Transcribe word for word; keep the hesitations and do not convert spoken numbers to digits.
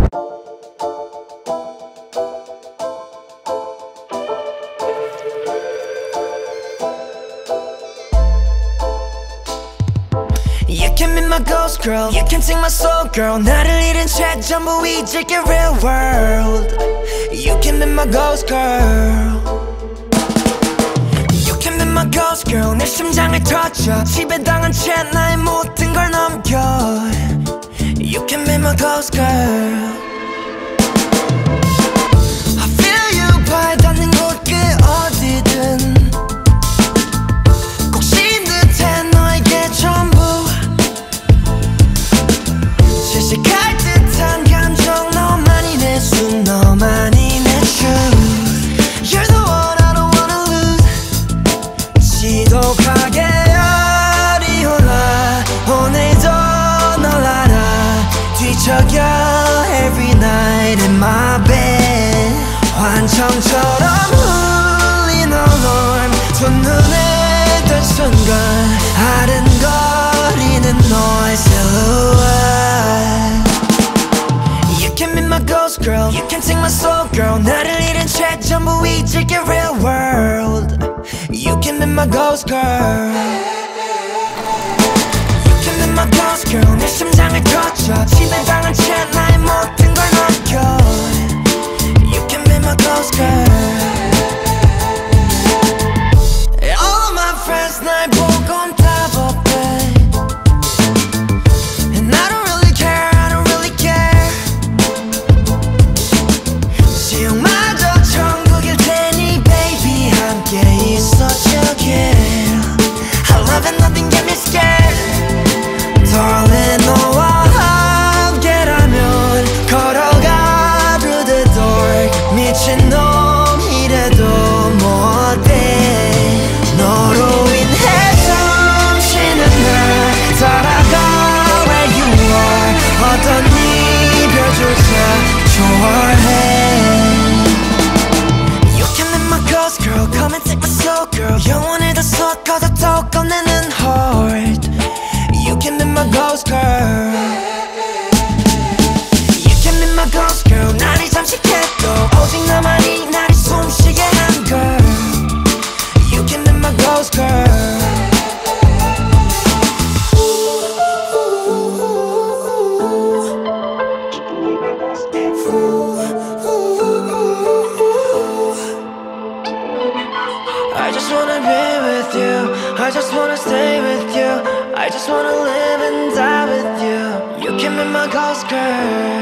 You can be my ghost girl, you can take my soul girl. 나를 잃은 채 전부 잊을게 real world. You can be my ghost girl. You can be my ghost girl. 내 심장을 터쳐 지배당한 채 나의 모든 걸 넘겨. You can be my ghost girl. I feel you 발 닿는 곳 그 어디든 꼭 신 듯해 너에게 전부 실시할 듯한 감정 너만이 내 숨 너만이 내 truth. You're the one I don't wanna lose. 지독하게 열이 올라 오늘도 널 알아 뒤척여 every night in my bed. 환청처럼 울린 alarm 첫눈에 든 순간 아른거리는 너의 silhouette. You can be my ghost girl, you can take my soul girl. 나를 잃은 채 전부 잊을게 real world. You can be my ghost girl. You can be my ghost girl. 내 심장을 거쳐 지배당한 채 나의 모든 걸 넘겨. You can be my ghost girl. All of my friends 날 보곤 답 없대. And I don't really care, I don't really care. 지옥마저 천국일 테니 baby 함께 있어줄게. I love and nothing get me scared. Darling 너와 함께라면 걸어가 through the door. 미친놈이래도 뭐 어때. 너로 인해 숨쉬는 날 따라가 where you are. 어떤 이별조차 좋아해. You can be my ghost girl, come and take my soul girl. 영혼을 다 쏟아서 또 꺼내는 heart. You can be my ghost girl. You can be my ghost girl. 나를 잠식해도 오직 너만이 나를 숨쉬게 한 girl. You can be my ghost girl. I just wanna be with you. I just wanna stay with you. I just wanna live and die with you. You can be my ghost girl.